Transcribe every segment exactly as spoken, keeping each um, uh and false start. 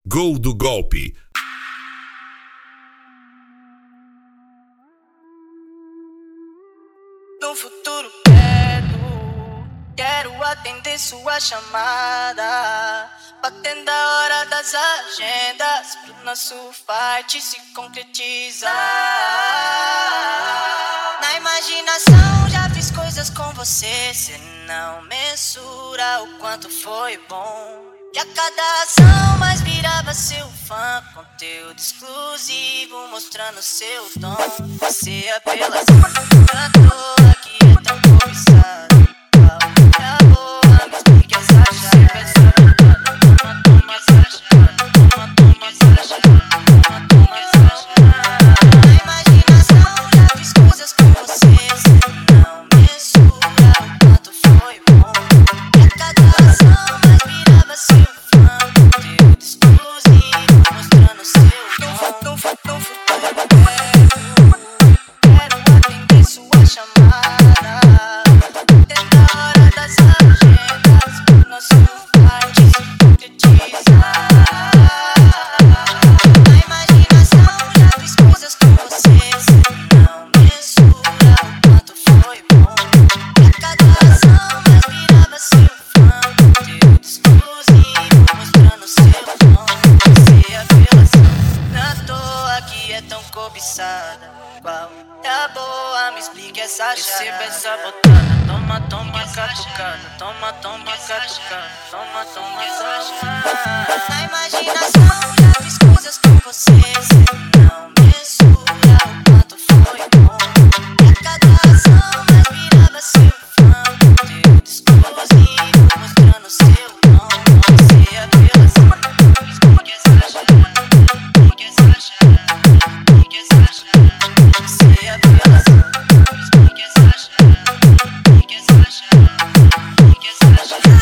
Gol do Golpe. No futuro perto, quero atender sua chamada, batendo a hora das agendas, pro nosso fight se concretizar. Na imaginação já fiz coisas com você, cê não mensura o quanto foi bom. E a cada ação mais virava seu fã, conteúdo exclusivo mostrando seu dom. Você é pela à toa que é tão cobiçado. É boa, me explique essa chave, essa botada. Toma, toma essa chave, toma, toma essa chave, toma, toma essa chave. Na imaginação já fiz coisas com você, cê não mensura o quanto foi bom. E a cada ação mais virava seu fã, conteúdo exclusivo mostrando seu dom. No futuro quero atender sua chamada, desde a hora das agendas, pro nosso fight se concretizar. Na imaginação já fiz coisas com você, cê não mensura o quanto foi bom. E a cada ação mais virava seu fã, conteúdo exclusivo mostrando seu dom. Você é apelação, na toa que é tão cobiçada. Qual é a boa, me explique essa chave. Receba essa botada, toma, toma catucada. Toma, toma catucada, toma, toma essa chave. Na imaginação já fiz coisas com você, cê não mensura o quanto foi bom. E a cada ação mais virava seu fã, conteúdo exclusivo mostrando seu dom. Você é apelação, me explique essa chave. Me explique essa chave, me explique essa chave. Você é apelação, me explique essa chave. Me explique essa chave, me explique essa chave.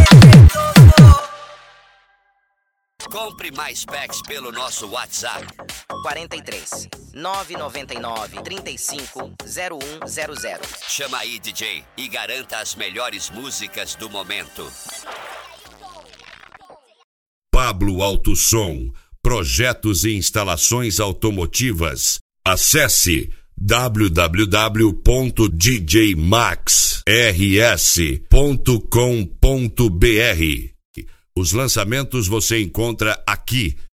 Compre mais packs pelo nosso WhatsApp. quarenta e três, nove nove nove, trinta e cinco, zero um zero zero. Chama aí, D J, e garanta as melhores músicas do momento. Pablo Autosom, projetos e instalações automotivas. Acesse w w w ponto d j max r s ponto com ponto b r. Os lançamentos você encontra aqui